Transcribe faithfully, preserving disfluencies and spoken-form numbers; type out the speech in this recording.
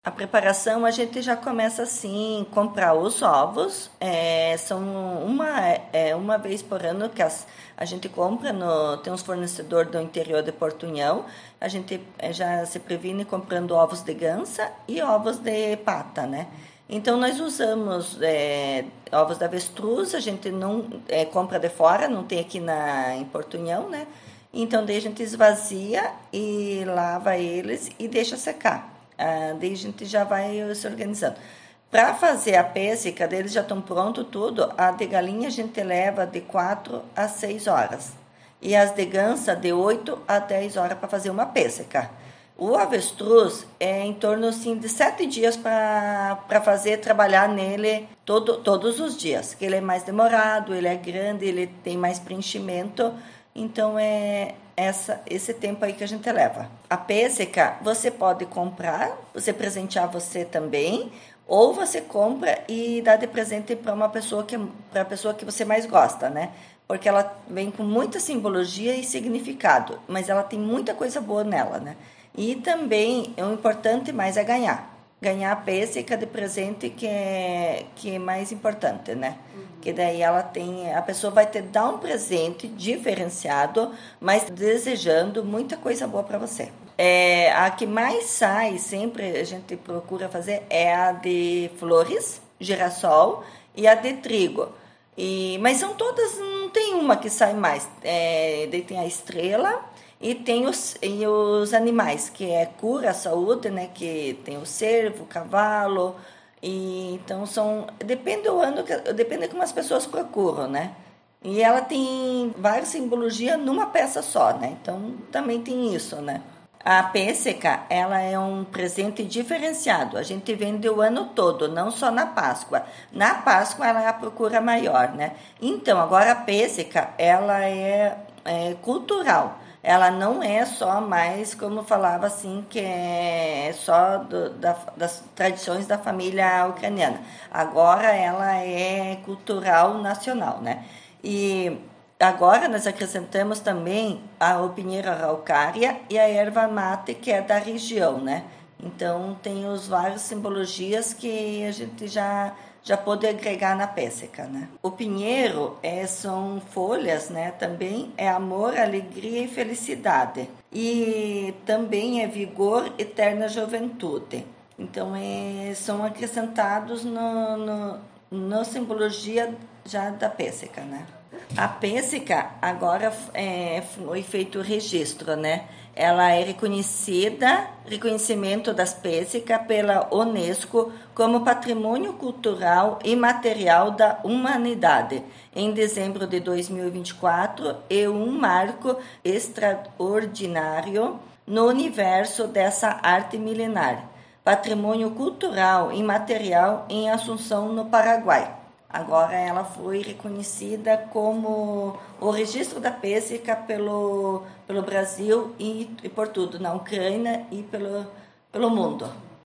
A preparação a gente já começa assim, comprar os ovos, é, são uma, é, uma vez por ano que as, a gente compra, no, tem uns fornecedores do interior de Portunhão, a gente já se previne comprando ovos de gansa e ovos de pata, né? Então nós usamos é, ovos da avestruz, a gente não é, compra de fora, não tem aqui na, em Portunhão, né? Então daí a gente esvazia e lava eles e deixa secar. Ah, daí a gente já vai se organizando. Para fazer a pêssega, eles já estão pronto tudo. A de galinha a gente leva de quatro a seis horas. E as de gansa de oito a dez horas para fazer uma pêssega. O avestruz é em torno assim, de sete dias para fazer, trabalhar nele todo, todos os dias. Ele é mais demorado, ele é grande, ele tem mais preenchimento. Então é essa, esse tempo aí que a gente leva. A pêssega você pode comprar, você presentear você também, ou você compra e dá de presente para uma pessoa que para a pessoa que você mais gosta, né? Porque ela vem com muita simbologia e significado, mas ela tem muita coisa boa nela, né? E também o importante mais é ganhar. Ganhar a pêssega de presente que é, que é mais importante, né? Uhum. Que daí ela tem, a pessoa vai te dar um presente diferenciado, mas desejando muita coisa boa para você. É, a que mais sai, sempre a gente procura fazer, é a de flores, girassol e a de trigo. E, mas são todas, não tem uma que sai mais. É, daí tem a estrela e tem os, e os animais, que é cura, saúde, né? Que tem o cervo, o cavalo. E, então são. Depende do ano, depende de como as pessoas procuram, né? E ela tem várias simbologias numa peça só, né? Então também tem isso, né? A pêssega, ela é um presente diferenciado. A gente vende o ano todo, não só na Páscoa. Na Páscoa, ela é a procura maior, né? Então, agora a pêssega, ela é, é cultural. Ela não é só mais, como falava assim, que é só do, da, das tradições da família ucraniana. Agora ela é cultural nacional, né? E agora nós acrescentamos também a opinheira araucária e a erva mate, que é da região, né? Então tem os vários simbologias que a gente já já pode agregar na pêssega, né? O pinheiro é, são folhas, né? Também é amor, alegria e felicidade. E também é vigor, eterna juventude. Então, é, são acrescentados no, no, na simbologia já da pêssega, né? A pêssega, agora é, foi feito o registro, né? Ela é reconhecida, reconhecimento das pêssegas pela Unesco como Patrimônio Cultural e Material da Humanidade, em dezembro de dois mil e vinte e quatro, e um marco extraordinário no universo dessa arte milenar. Patrimônio Cultural e Material em Assunção, no Paraguai. Agora ela foi reconhecida como o registro da pêssega pelo, pelo Brasil e, e por tudo, na Ucrânia e pelo, pelo mundo.